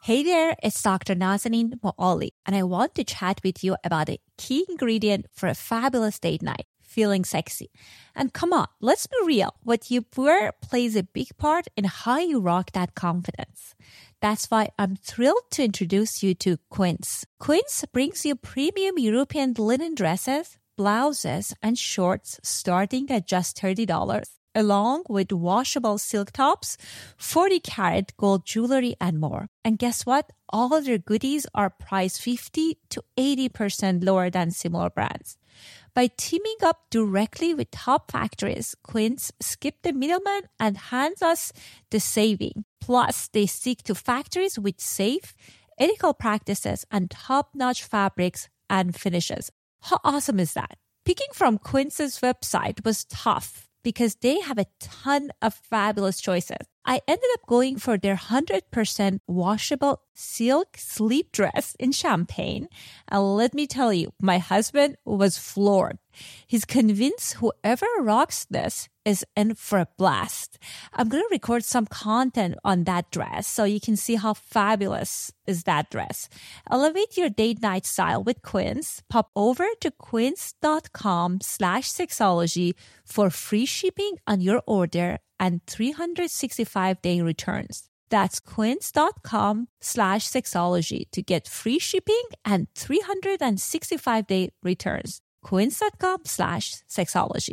Hey there, it's Dr. Nazanin Moali, and I want to chat with you about a key ingredient for a fabulous date night, feeling sexy. And come on, let's be real. What you wear plays a big part in how you rock that confidence. That's why I'm thrilled to introduce you to Quince. Quince brings you premium European linen dresses, blouses, and shorts starting at just $30, along with washable silk tops, 40-karat gold jewelry, and more. And guess what? All of their goodies are priced 50 to 80% lower than similar brands. By teaming up directly with top factories, Quince skipped the middleman and hands us the saving. Plus, they stick to factories with safe, ethical practices and top-notch fabrics and finishes. How awesome is that? Picking from Quince's website was tough because they have a ton of fabulous choices. I ended up going for their 100% washable silk sleep dress in champagne. And let me tell you, my husband was floored. He's convinced whoever rocks this is in for a blast. I'm going to record some content on that dress so you can see how fabulous is that dress. Elevate your date night style with Quince. Pop over to quince.com/sexology for free shipping on your order and 365-day returns. That's quince.com/sexology to get free shipping and 365-day returns. Quince.com/sexology.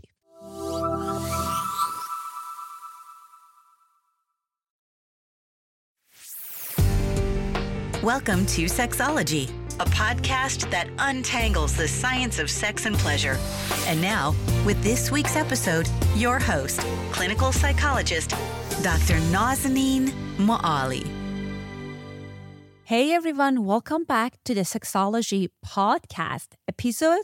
Welcome to Sexology, a podcast that untangles the science of sex and pleasure. And now, with this week's episode, your host, clinical psychologist, Dr. Nazanin Moali. Hey everyone, welcome back to the Sexology Podcast, episode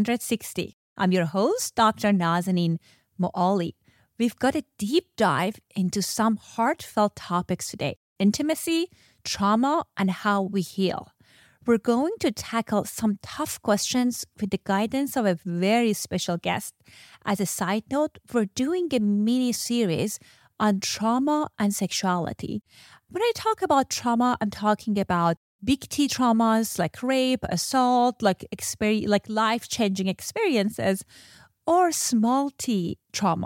360. I'm your host, Dr. Nazanin Moali. We've got a deep dive into some heartfelt topics today: intimacy, trauma, and how we heal. We're going to tackle some tough questions with the guidance of a very special guest. As a side note, we're doing a mini-series on trauma and sexuality. When I talk about trauma, I'm talking about big T traumas like rape, assault, like life-changing experiences, or small T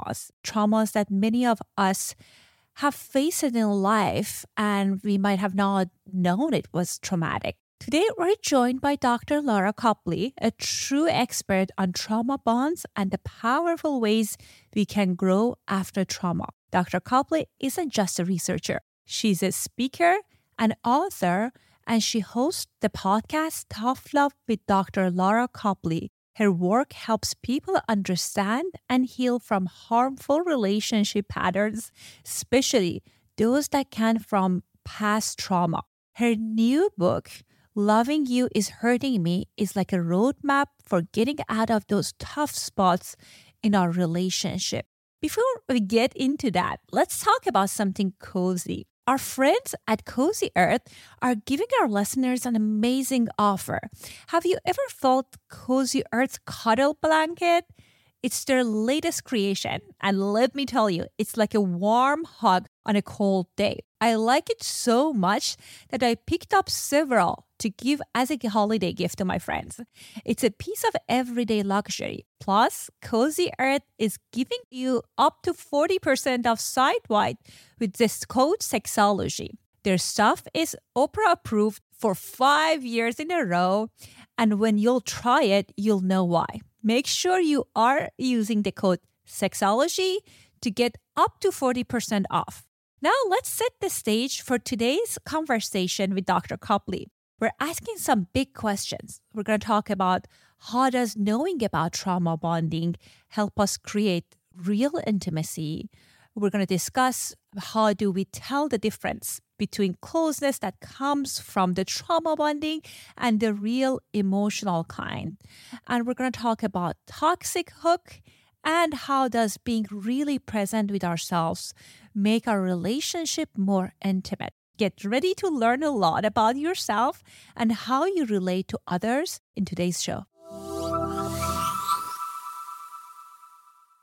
traumas that many of us have faced in life and we might have not known it was traumatic. Today, we're joined by Dr. Laura Copley, a true expert on trauma bonds and the powerful ways we can grow after trauma. Dr. Copley isn't just a researcher. She's a speaker, an author, and she hosts the podcast Tough Love with Dr. Laura Copley. Her work helps people understand and heal from harmful relationship patterns, especially those that come from past trauma. Her new book, Loving You is Hurting Me, is like a roadmap for getting out of those tough spots in our relationship. Before we get into that, let's talk about something cozy. Our friends at Cozy Earth are giving our listeners an amazing offer. Have you ever felt Cozy Earth's cuddle blanket? It's their latest creation, and let me tell you, it's like a warm hug on a cold day. I like it so much that I picked up several to give as a holiday gift to my friends. It's a piece of everyday luxury. Plus, Cozy Earth is giving you up to 40% off site-wide with this code Sexology. Their stuff is Oprah approved for 5 years in a row, and when you'll try it, you'll know why. Make sure you are using the code Sexology to get up to 40% off. Now let's set the stage for today's conversation with Dr. Copley. We're asking some big questions. We're going to talk about how does knowing about trauma bonding help us create real intimacy. We're going to discuss how do we tell the difference between closeness that comes from the trauma bonding and the real emotional kind. And we're going to talk about toxic hook and how does being really present with ourselves make our relationship more intimate. Get ready to learn a lot about yourself and how you relate to others in today's show.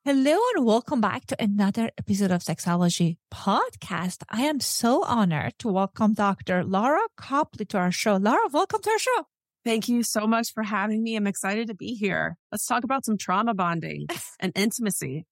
Hello and welcome back to another episode of Sexology Podcast. I am so honored to welcome Dr. Laura Copley to our show. Laura, welcome to our show. Thank you so much for having me. I'm excited to be here. Let's talk about some trauma bonding and intimacy.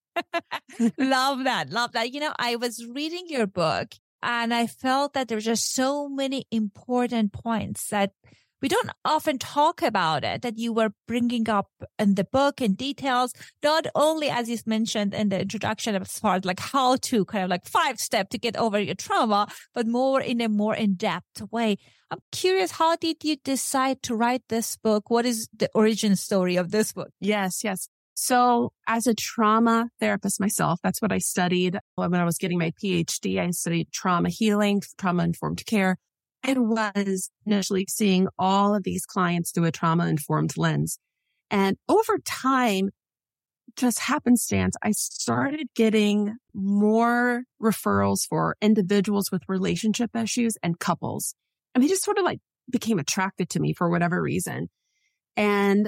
Love that. Love that. I was reading your book and I felt that there were just so many important points that we don't often talk about it, that you were bringing up in the book in details, not only as you mentioned in the introduction as far as like how to kind of like 5-step to get over your trauma, but more in a more in-depth way. I'm curious, how did you decide to write this book? What is the origin story of this book? Yes. So as a trauma therapist myself, that's what I studied when I was getting my PhD. I studied trauma healing, trauma-informed care. I was initially seeing all of these clients through a trauma-informed lens. And over time, just happenstance, I started getting more referrals for individuals with relationship issues and couples. And they just sort of like became attracted to me for whatever reason. And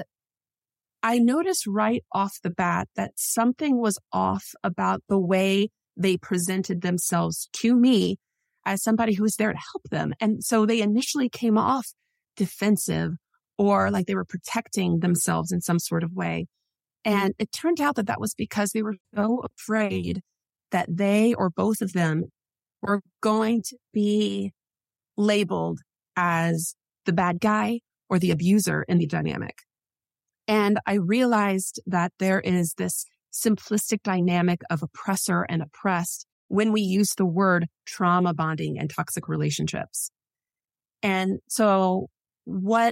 I noticed right off the bat that something was off about the way they presented themselves to me as somebody who was there to help them. And so they initially came off defensive or like they were protecting themselves in some sort of way. And it turned out that was because they were so afraid that they or both of them were going to be labeled as the bad guy or the abuser in the dynamic. And I realized that there is this simplistic dynamic of oppressor and oppressed when we use the word trauma bonding and toxic relationships. And so what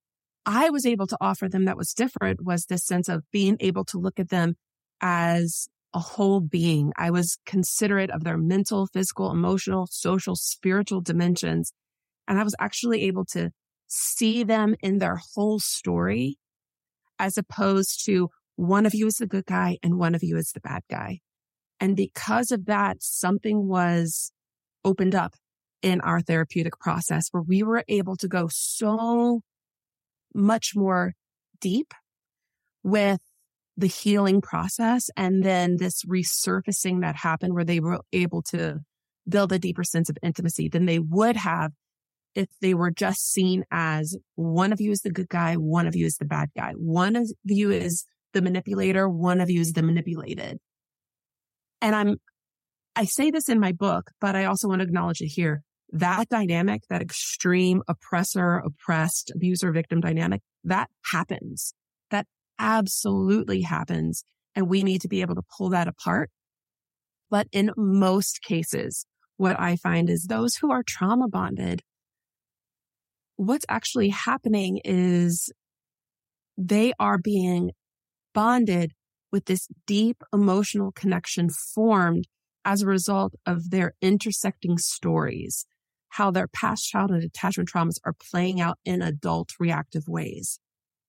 I was able to offer them that was different was this sense of being able to look at them as a whole being. I was considerate of their mental, physical, emotional, social, spiritual dimensions. And I was actually able to see them in their whole story as opposed to one of you is the good guy and one of you is the bad guy. And because of that, something was opened up in our therapeutic process where we were able to go so much more deep with the healing process. And then this resurfacing that happened where they were able to build a deeper sense of intimacy than they would have if they were just seen as one of you is the good guy, one of you is the bad guy. One of you is the manipulator, one of you is the manipulated. And I say this in my book, but I also want to acknowledge it here. That dynamic, that extreme oppressor, oppressed, abuser, victim dynamic, that happens. That absolutely happens. And we need to be able to pull that apart. But in most cases, what I find is those who are trauma bonded, what's actually happening is they are being bonded with this deep emotional connection formed as a result of their intersecting stories, how their past childhood attachment traumas are playing out in adult reactive ways.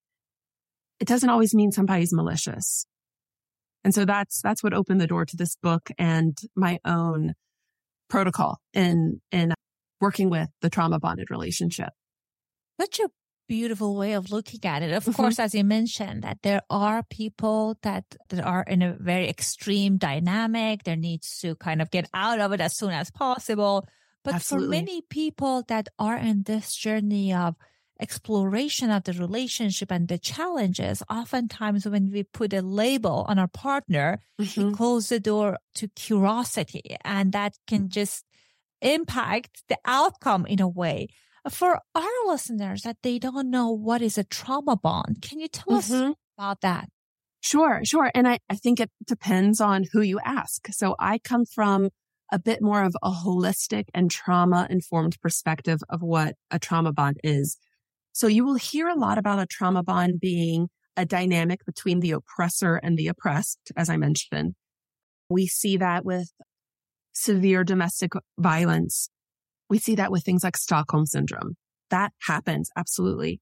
It doesn't always mean somebody's malicious. And so that's what opened the door to this book and my own protocol in working with the trauma bonded relationship. Such a beautiful way of looking at it. Of course, as you mentioned, that there are people that are in a very extreme dynamic. There needs to kind of get out of it as soon as possible. But Absolutely. For many people that are in this journey of exploration of the relationship and the challenges, oftentimes when we put a label on our partner, we close the door to curiosity, and that can just impact the outcome in a way. For our listeners that they don't know what is a trauma bond, can you tell us about that? Sure. And I think it depends on who you ask. So I come from a bit more of a holistic and trauma-informed perspective of what a trauma bond is. So you will hear a lot about a trauma bond being a dynamic between the oppressor and the oppressed, as I mentioned. We see that with severe domestic violence. We see that with things like Stockholm Syndrome. That happens, absolutely.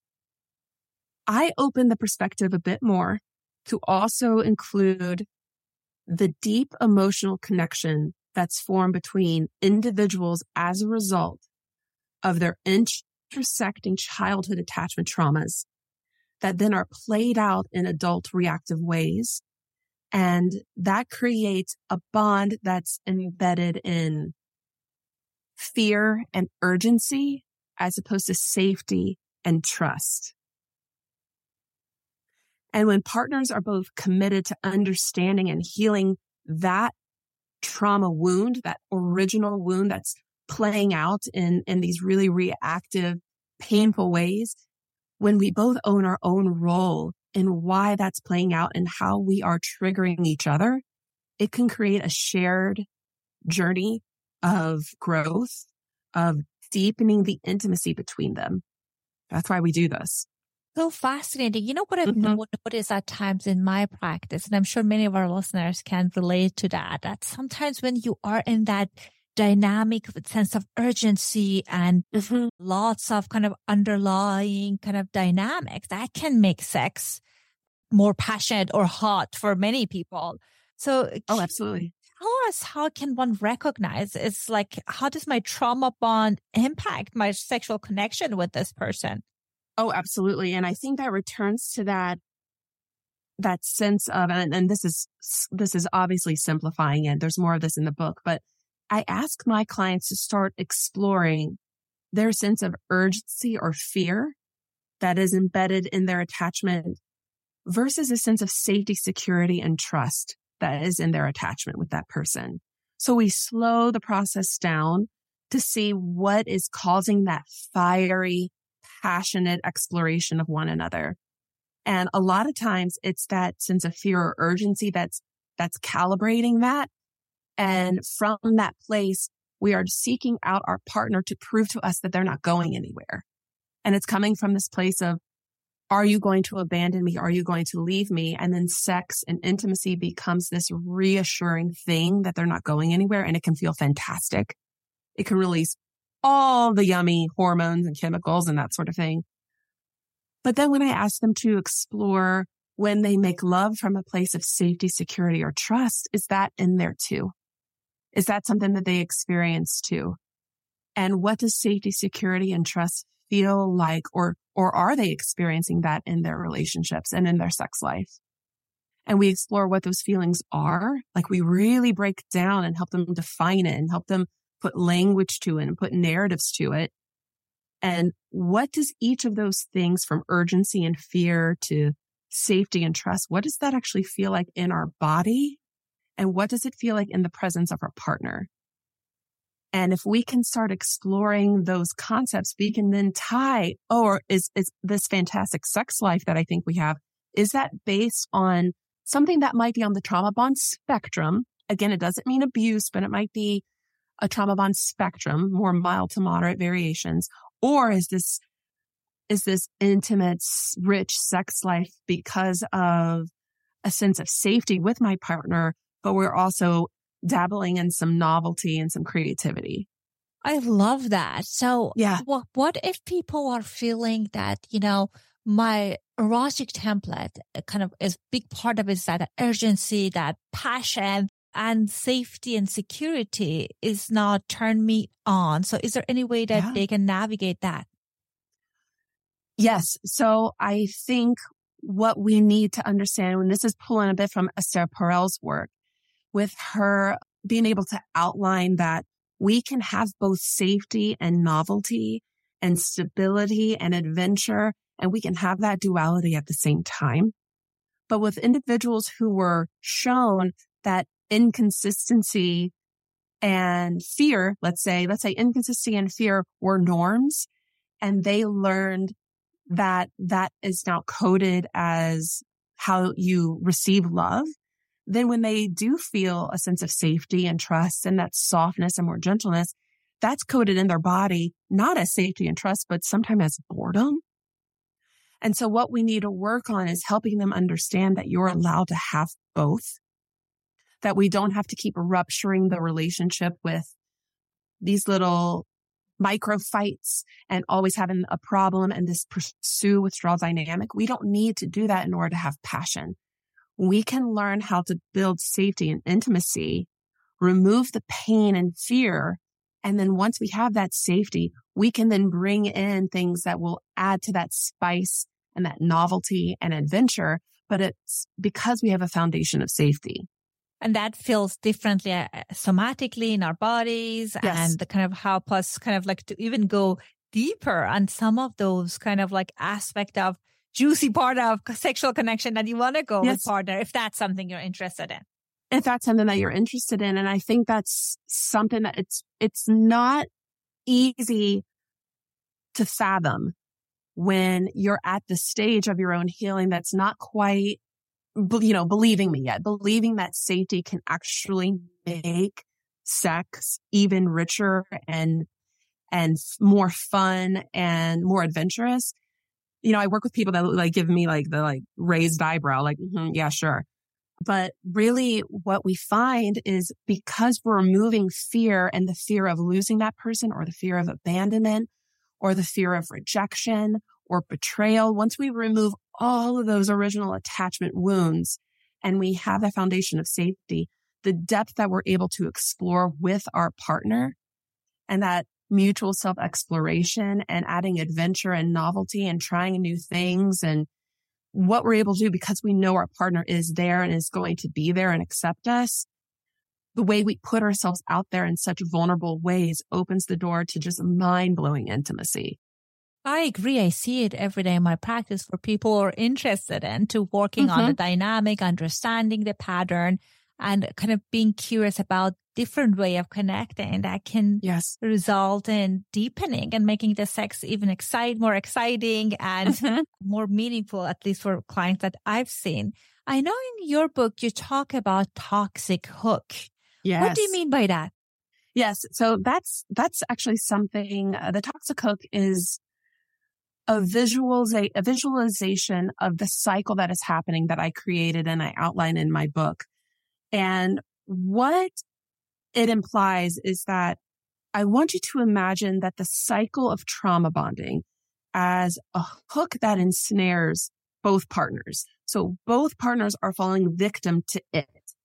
I open the perspective a bit more to also include the deep emotional connection that's formed between individuals as a result of their intersecting childhood attachment traumas that then are played out in adult reactive ways And that creates a bond that's embedded in fear and urgency as opposed to safety and trust. And when partners are both committed to understanding and healing that trauma wound, that original wound that's playing out in these really reactive, painful ways, when we both own our own role in why that's playing out and how we are triggering each other, it can create a shared journey of growth, of deepening the intimacy between them. That's why we do this. So fascinating. You know what I've noticed at times in my practice, and I'm sure many of our listeners can relate to that sometimes when you are in that dynamic sense of urgency and lots of kind of underlying kind of dynamics, that can make sex more passionate or hot for many people. So, absolutely. Tell us, how can one recognize, it's like, how does my trauma bond impact my sexual connection with this person? Oh, absolutely. And I think that returns to that sense of, and this is obviously simplifying it. There's more of this in the book, but I ask my clients to start exploring their sense of urgency or fear that is embedded in their attachment versus a sense of safety, security, and trust that is in their attachment with that person. So we slow the process down to see what is causing that fiery, passionate exploration of one another. And a lot of times it's that sense of fear or urgency that's calibrating that. And from that place, we are seeking out our partner to prove to us that they're not going anywhere. And it's coming from this place of, are you going to abandon me? Are you going to leave me? And then sex and intimacy becomes this reassuring thing that they're not going anywhere. And it can feel fantastic. It can release all the yummy hormones and chemicals and that sort of thing. But then when I ask them to explore when they make love from a place of safety, security, or trust, is that in there too? Is that something that they experience too? And what does safety, security, and trust feel like, or are they experiencing that in their relationships and in their sex life? And we explore what those feelings are. Like, we really break down and help them define it and help them put language to it and put narratives to it. And what does each of those things, from urgency and fear to safety and trust, what does that actually feel like in our body? And what does it feel like in the presence of our partner? And if we can start exploring those concepts, we can then tie, or is this fantastic sex life that I think we have, is that based on something that might be on the trauma bond spectrum? Again, it doesn't mean abuse, but it might be a trauma bond spectrum, more mild to moderate variations. Or is this intimate, rich sex life because of a sense of safety with my partner, but we're also dabbling in some novelty and some creativity? I love that. So yeah. What if people are feeling that, my erotic template kind of is big part of it, is that urgency, that passion, and safety and security is not turn me on. So is there any way that they can navigate that? Yes. So I think what we need to understand, and this is pulling a bit from Esther Perel's work, with her being able to outline that we can have both safety and novelty and stability and adventure, and we can have that duality at the same time. But with individuals who were shown that inconsistency and fear, let's say inconsistency and fear were norms, and they learned that is now coded as how you receive love, then when they do feel a sense of safety and trust and that softness and more gentleness, that's coded in their body, not as safety and trust, but sometimes as boredom. And so what we need to work on is helping them understand that you're allowed to have both, that we don't have to keep rupturing the relationship with these little micro fights and always having a problem and this pursue withdrawal dynamic. We don't need to do that in order to have passion. We can learn how to build safety and intimacy, remove the pain and fear. And then once we have that safety, we can then bring in things that will add to that spice and that novelty and adventure. but it's because we have a foundation of safety. And that feels differently somatically in our bodies Yes. and kind of help us kind of like to even go deeper on some of those kind of like aspect of juicy part of sexual connection that you want to go with partner, if that's something you're interested in. If that's something that you're interested in. And I think that's something that it's not easy to fathom when you're at the stage of your own healing that's not quite, believing me yet, believing that safety can actually make sex even richer and more fun and more adventurous. I work with people that like give me like the like raised eyebrow, like, yeah, sure. But really what we find is because we're removing fear and the fear of losing that person or the fear of abandonment or the fear of rejection or betrayal, once we remove all of those original attachment wounds and we have that foundation of safety, the depth that we're able to explore with our partner and that mutual self-exploration and adding adventure and novelty and trying new things and what we're able to do because we know our partner is there and is going to be there and accept us. The way we put ourselves out there in such vulnerable ways opens the door to just mind-blowing intimacy. I agree. I see it every day in my practice for people who are interested in to working on the dynamic, understanding the pattern, and kind of being curious about different way of connecting that can result in deepening and making the sex even more exciting and more meaningful, at least for clients that I've seen. I know in your book, you talk about toxic hook. Yes. What do you mean by that? Yes. So that's actually something, the toxic hook is a visualization of the cycle that is happening that I created and I outline in my book. And what it implies is that I want you to imagine that the cycle of trauma bonding as a hook that ensnares both partners. So both partners are falling victim to it.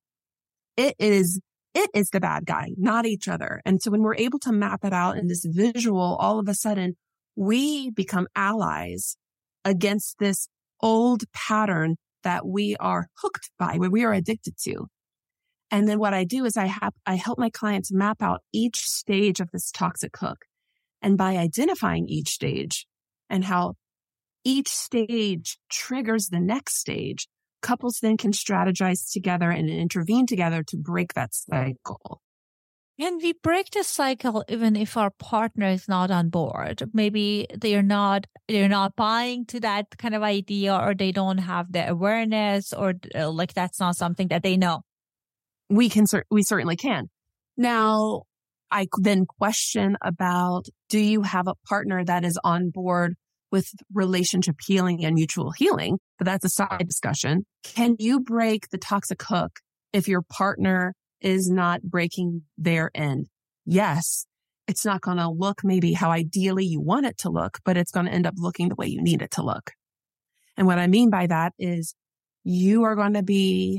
It is the bad guy, not each other. And so when we're able to map it out in this visual, all of a sudden we become allies against this old pattern that we are hooked by, where we are addicted to. And then what I do is I help my clients map out each stage of this toxic hook. And by identifying each stage and how each stage triggers the next stage, couples then can strategize together and intervene together to break that cycle. And we break the cycle even if our partner is not on board. Maybe they're not buying to that kind of idea, or they don't have the awareness, or like that's not something that they know. We certainly can. Now, I then question about, do you have a partner that is on board with relationship healing and mutual healing? But that's a side discussion. Can you break the toxic hook if your partner is not breaking their end? Yes. It's not going to look maybe how ideally you want it to look, but it's going to end up looking the way you need it to look. And what I mean by that is you are going to be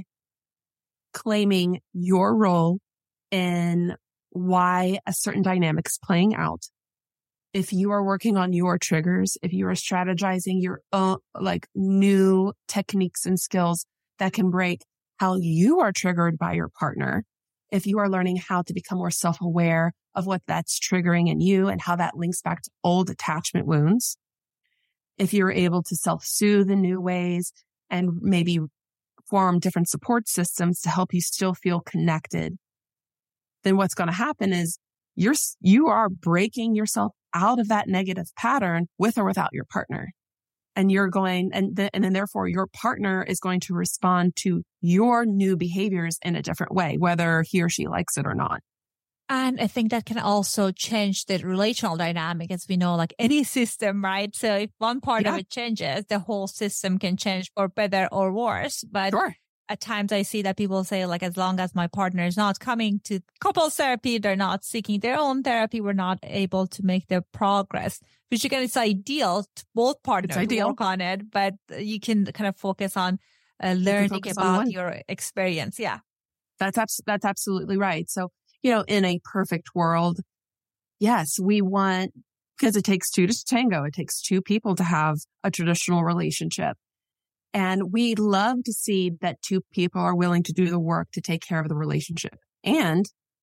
claiming your role in why a certain dynamic is playing out. If you are working on your triggers, if you are strategizing your own, like new techniques and skills that can break how you are triggered by your partner, if you are learning how to become more self-aware of what that's triggering in you and how that links back to old attachment wounds, if you're able to self-soothe in new ways and maybe form different support systems to help you still feel connected, then what's going to happen is you are breaking yourself out of that negative pattern with or without your partner. And you're going, and then therefore your partner is going to respond to your new behaviors in a different way, whether he or she likes it or not. And I think that can also change the relational dynamic, as we know, like any system, right? So if one part of it changes, the whole system can change for better or worse. But at times I see that people say, like, as long as my partner is not coming to couples therapy, they're not seeking their own therapy, we're not able to make the progress, which again, it's ideal to both partners work on it, but you can kind of focus on learning about your experience. Yeah. That's absolutely right. So, in a perfect world, yes, we want, because it takes two to tango. It takes two people to have a traditional relationship. And we love to see that two people are willing to do the work to take care of the relationship. And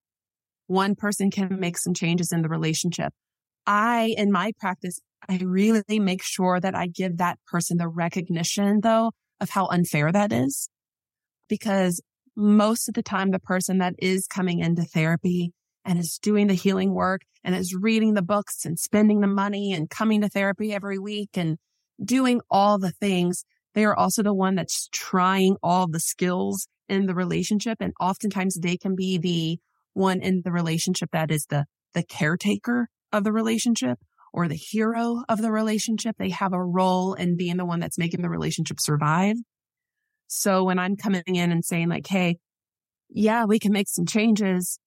one person can make some changes in the relationship. In my practice, I really make sure that I give that person the recognition, though, of how unfair that is. Because most of the time, the person that is coming into therapy and is doing the healing work and is reading the books and spending the money and coming to therapy every week and doing all the things, they are also the one that's trying all the skills in the relationship. And oftentimes they can be the one in the relationship that is the caretaker of the relationship or the hero of the relationship. They have a role in being the one that's making the relationship survive. So when I'm coming in and saying like, hey, yeah, we can make some changes.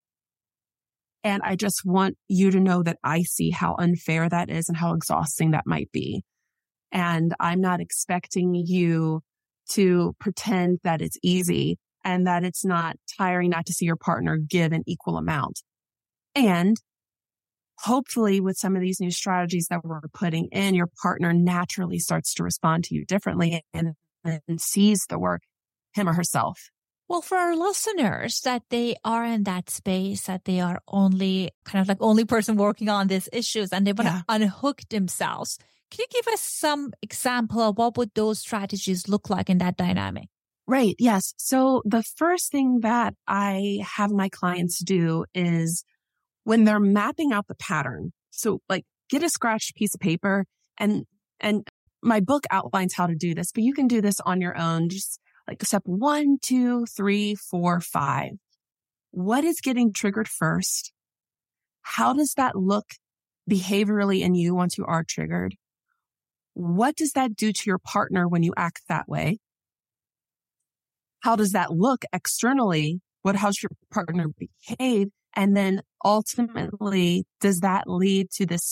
And I just want you to know that I see how unfair that is and how exhausting that might be. And I'm not expecting you to pretend that it's easy and that it's not tiring not to see your partner give an equal amount. And hopefully with some of these new strategies that we're putting in, your partner naturally starts to respond to you differently and sees the work, him or herself. Well, for our listeners that they are in that space, that they are only person working on these issues and they want to unhook themselves. Can you give us some example of what would those strategies look like in that dynamic? Right. Yes. So the first thing that I have my clients do is when they're mapping out the pattern. So like get a scratched piece of paper and my book outlines how to do this, but you can do this on your own. Just like step 1, 2, 3, 4, 5. What is getting triggered first? How does that look behaviorally in you once you are triggered? What does that do to your partner when you act that way? How does that look externally? How's your partner behave? And then ultimately, does that lead to this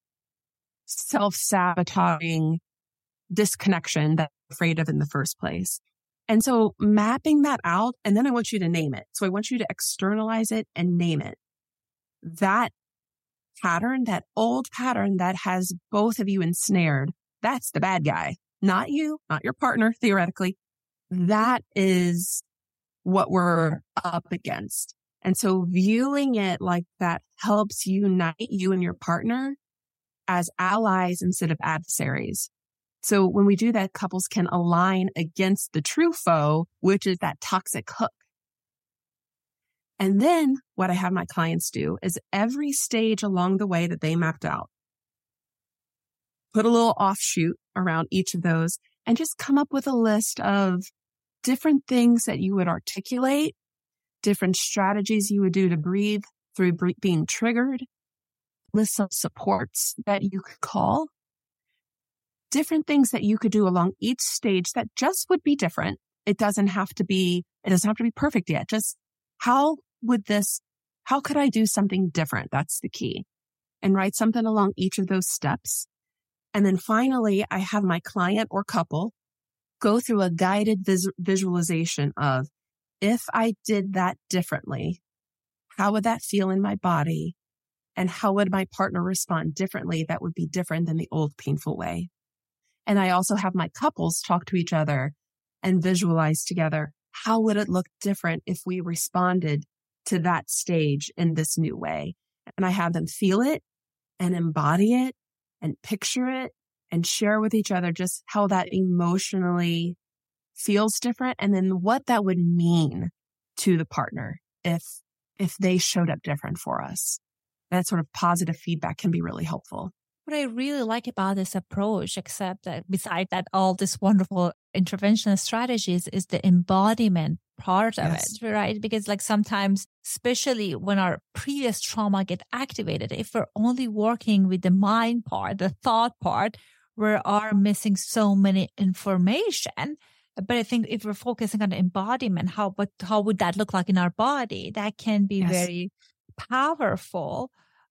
self-sabotaging disconnection that you're afraid of in the first place? And so mapping that out, and then I want you to name it. So I want you to externalize it and name it. That pattern, that old pattern that has both of you ensnared, that's the bad guy. Not you, not your partner, theoretically. That is what we're up against. And so viewing it like that helps unite you and your partner as allies instead of adversaries. So when we do that, couples can align against the true foe, which is that toxic hook. And then what I have my clients do is every stage along the way that they mapped out, put a little offshoot around each of those and just come up with a list of different things that you would articulate, different strategies you would do to breathe through being triggered, lists of supports that you could call, different things that you could do along each stage that just would be different. It doesn't have to be perfect yet. Just how could I do something different? That's the key. And write something along each of those steps. And then finally, I have my client or couple go through a guided visualization of, if I did that differently, how would that feel in my body? And how would my partner respond differently that would be different than the old painful way? And I also have my couples talk to each other and visualize together, how would it look different if we responded to that stage in this new way? And I have them feel it and embody it and picture it and share with each other just how that emotionally feels different. And then what that would mean to the partner if they showed up different for us. That sort of positive feedback can be really helpful. What I really like about this approach, except that beside that, all this wonderful intervention strategies is the embodiment part of it, right? Because like sometimes, especially when our previous trauma get activated, if we're only working with the mind part, the thought part, we are missing so many information. But I think if we're focusing on the embodiment, how would that look like in our body? That can be very powerful.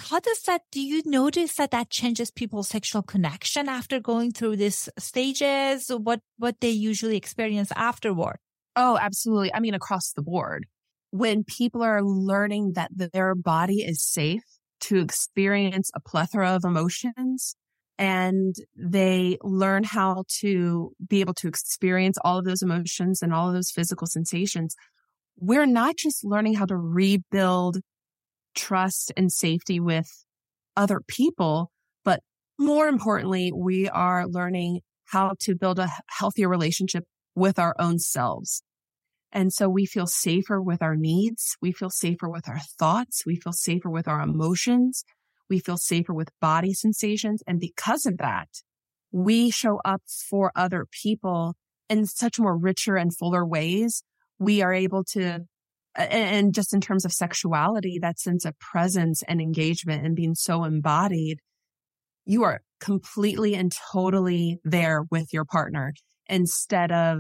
Do you notice that changes people's sexual connection after going through these stages? What they usually experience afterward? Oh, absolutely. I mean, across the board. When people are learning that their body is safe to experience a plethora of emotions, and they learn how to be able to experience all of those emotions and all of those physical sensations, we're not just learning how to rebuild trust and safety with other people, but more importantly, we are learning how to build a healthier relationship with our own selves. And so we feel safer with our needs. We feel safer with our thoughts. We feel safer with our emotions. We feel safer with body sensations. And because of that, we show up for other people in such more richer and fuller ways. We are able to, and just in terms of sexuality, that sense of presence and engagement and being so embodied, you are completely and totally there with your partner instead of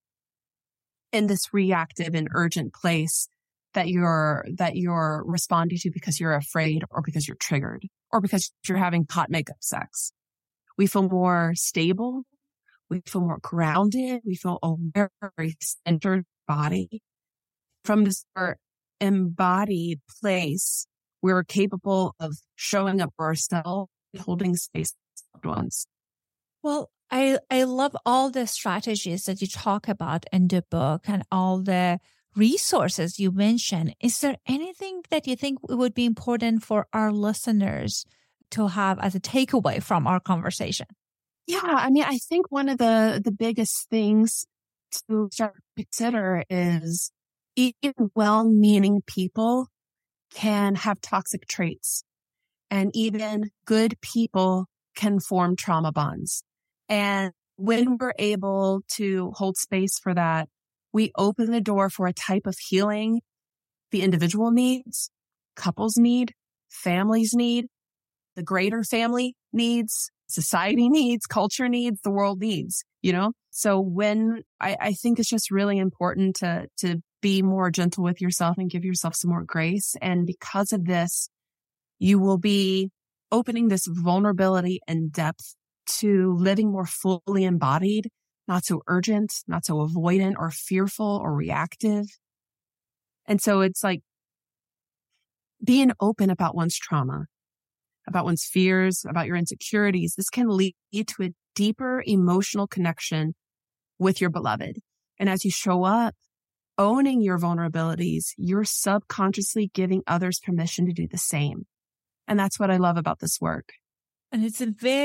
in this reactive and urgent place that you're responding to because you're afraid or because you're triggered or because you're having hot makeup sex. We feel more stable. We feel more grounded. We feel aware of our centered body. From this embodied place, we're capable of showing up for ourselves, holding space for loved ones. Well, I love all the strategies that you talk about in the book and all the resources you mentioned. Is there anything that you think would be important for our listeners to have as a takeaway from our conversation? Yeah, I mean, I think one of the biggest things to start to consider is even well-meaning people can have toxic traits, and even good people can form trauma bonds. And when we're able to hold space for that, we open the door for a type of healing the individual needs, couples need, families need, the greater family needs, society needs, culture needs, the world needs, So when I think it's just really important to be more gentle with yourself and give yourself some more grace. And because of this, you will be opening this vulnerability and depth to living more fully embodied, not so urgent, not so avoidant or fearful or reactive. And so it's like being open about one's trauma, about one's fears, about your insecurities. This can lead to a deeper emotional connection with your beloved. And as you show up, owning your vulnerabilities, you're subconsciously giving others permission to do the same. And that's what I love about this work. And it's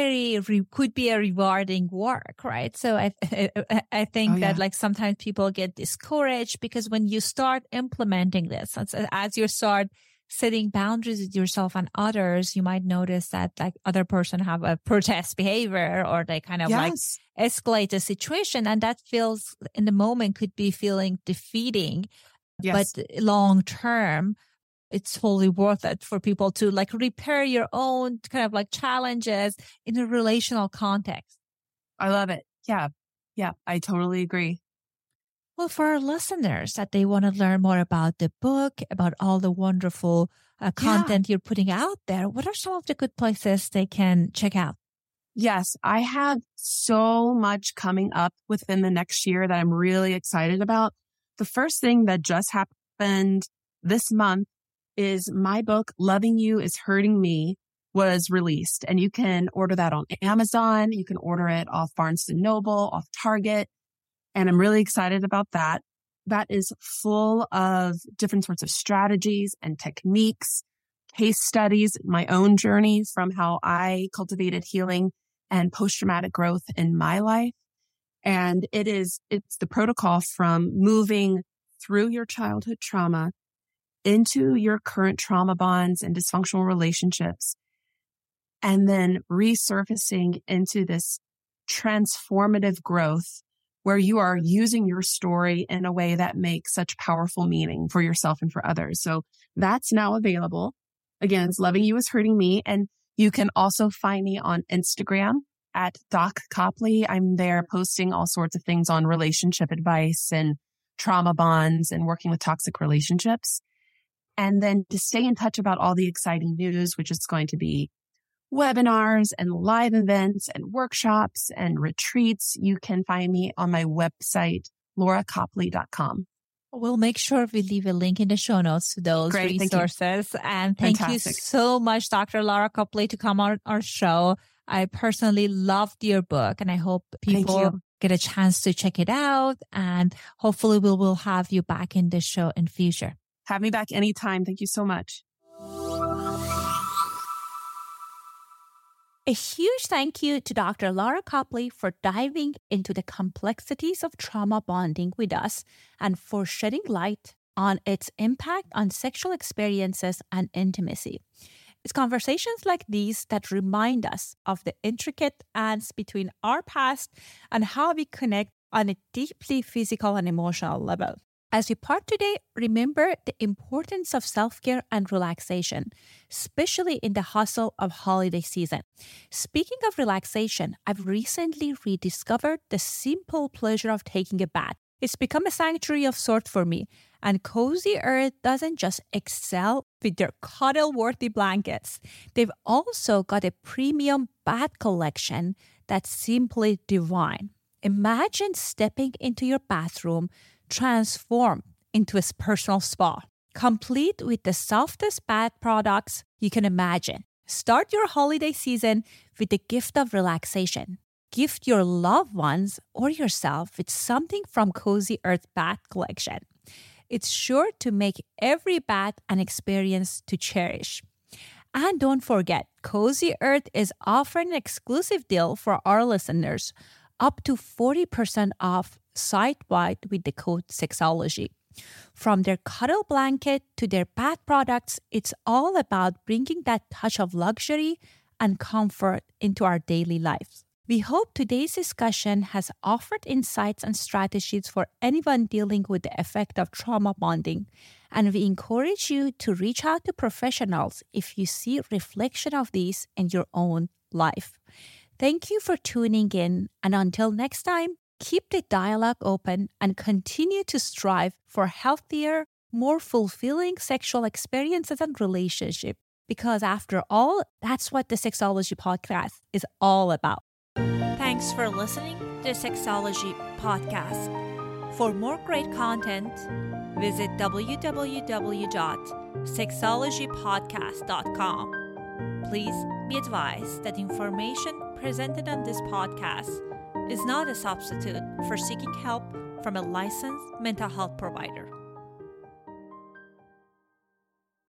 could be a rewarding work, right? So I think that like sometimes people get discouraged because when you start implementing this, as you start setting boundaries with yourself and others, you might notice that like other person have a protest behavior or they kind of like escalate the situation. And that feels in the moment could be feeling defeating, but long term, it's totally worth it for people to like repair your own kind of like challenges in a relational context. I love it. Yeah. I totally agree. Well, for our listeners that they want to learn more about the book, about all the wonderful content you're putting out there, what are some of the good places they can check out? Yes, I have so much coming up within the next year that I'm really excited about. The first thing that just happened this month is my book, Loving You is Hurting Me, was released. And you can order that on Amazon. You can order it off Barnes & Noble, off Target. And I'm really excited about that. That is full of different sorts of strategies and techniques, case studies, my own journey from how I cultivated healing and post-traumatic growth in my life. And it's the protocol from moving through your childhood trauma into your current trauma bonds and dysfunctional relationships, and then resurfacing into this transformative growth where you are using your story in a way that makes such powerful meaning for yourself and for others. So that's now available. Again, it's Loving You is Hurting Me. And you can also find me on Instagram at Doc Copley. I'm there posting all sorts of things on relationship advice and trauma bonds and working with toxic relationships. And then to stay in touch about all the exciting news, which is going to be webinars and live events and workshops and retreats, you can find me on my website, lauracopley.com. We'll make sure we leave a link in the show notes to those resources. And thank you so much, Dr. Laura Copley, to come on our show. I personally loved your book, and I hope people get a chance to check it out. And hopefully we will have you back in the show in future. Have me back anytime. Thank you so much. A huge thank you to Dr. Laura Copley for diving into the complexities of trauma bonding with us and for shedding light on its impact on sexual experiences and intimacy. It's conversations like these that remind us of the intricate ends between our past and how we connect on a deeply physical and emotional level. As we part today, remember the importance of self-care and relaxation, especially in the hustle of holiday season. Speaking of relaxation, I've recently rediscovered the simple pleasure of taking a bath. It's become a sanctuary of sorts for me, and Cozy Earth doesn't just excel with their cuddle-worthy blankets. They've also got a premium bath collection that's simply divine. Imagine stepping into your bathroom transformed into a personal spa, complete with the softest bath products you can imagine. Start your holiday season with the gift of relaxation. Gift your loved ones or yourself with something from Cozy Earth Bath Collection. It's sure to make every bath an experience to cherish. And don't forget, Cozy Earth is offering an exclusive deal for our listeners, up to 40% off site-wide with the code SEXOLOGY. From their cuddle blanket to their bath products, it's all about bringing that touch of luxury and comfort into our daily lives. We hope today's discussion has offered insights and strategies for anyone dealing with the effect of trauma bonding, and we encourage you to reach out to professionals if you see reflection of these in your own life. Thank you for tuning in, and until next time, keep the dialogue open and continue to strive for healthier, more fulfilling sexual experiences and relationships. Because after all, that's what the Sexology Podcast is all about. Thanks for listening to the Sexology Podcast. For more great content, visit www.sexologypodcast.com. Please be advised that information presented on this podcast is not a substitute for seeking help from a licensed mental health provider.